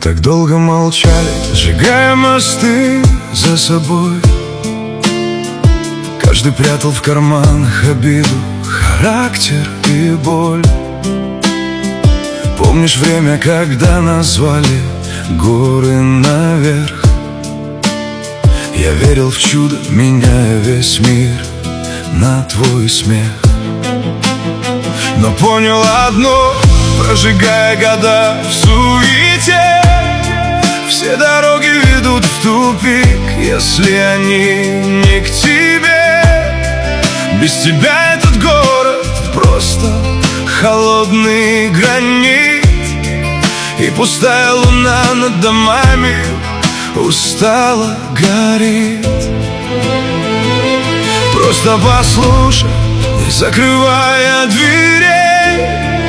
Так долго молчали, сжигая мосты за собой. Каждый прятал в карманах обиду, характер и боль. Помнишь время, когда назвали горы наверх? Я верил в чудо, меняя весь мир на твой смех. Но понял одно, прожигая года в суете, все дороги ведут в тупик, если они не к тебе. Без тебя этот город просто холодный гранит, и пустая луна над домами устало горит. Просто послушай, не закрывая дверей,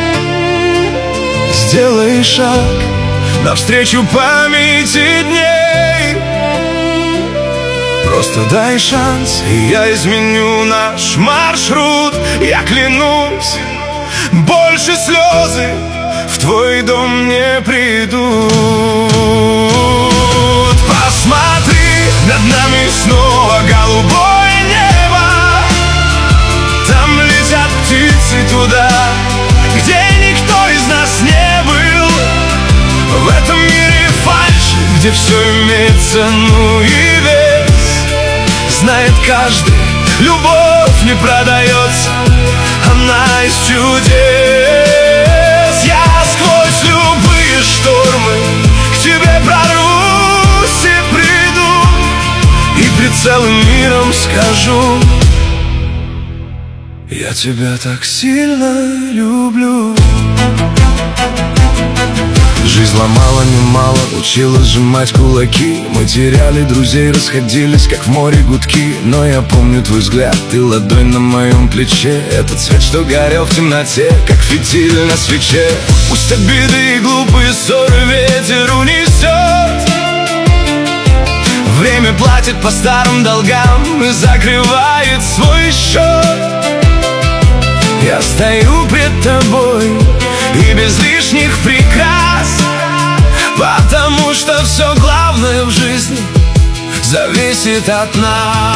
сделай шаг навстречу памяти дней. Просто дай шанс, и я изменю наш маршрут. Я клянусь, больше слезы в твой дом не придут. Посмотри, над нами снова голубое небо. Там летят птицы туда, где никто из нас не был. В этом мире фальши, где все имеет цену и вес. Знает каждый, любовь не продается, она из чудес. Я сквозь любые штормы к тебе прорвусь и приду, и пред целым миром скажу: я тебя так сильно люблю. Жизнь ломала немало, учила сжимать кулаки. Мы теряли друзей, расходились, как в море гудки. Но я помню твой взгляд, ты ладонь на моем плече. Этот цвет, что горел в темноте, как фитиль на свече. Пусть обиды и глупые ссоры ветер унесет. Время платит по старым долгам и закрывает свой счет. Я стою пред тобой и без лишних прикрас, потому что все главное в жизни зависит от нас.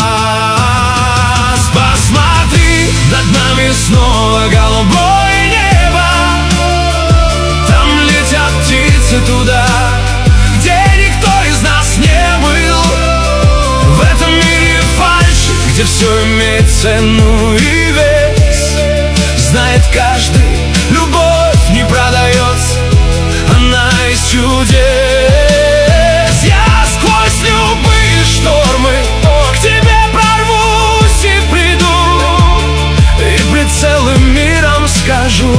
Посмотри, над нами снова голубое небо. Там летят птицы туда, где никто из нас не был. В этом мире фальши, где все имеет цену и вес. Знает каждый, любовь не продается, она из чудес. Я сквозь любые штормы к тебе прорвусь и приду, и пред целым миром скажу: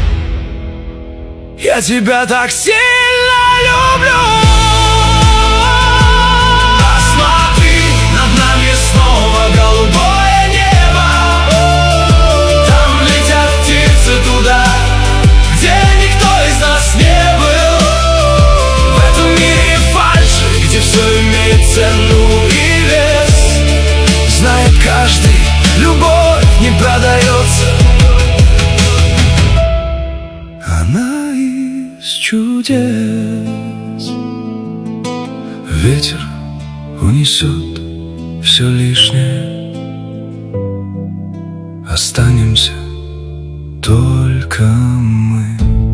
я тебя так сильно люблю. Посмотри, над нами снова голубое небо. Там летят птицы туда, где никто из нас не был. В этом мире фальши, где все имеет цену и вес. Знает каждый, любовь не продается, она из чудес. Ветер унесет все лишнее, останемся только мы.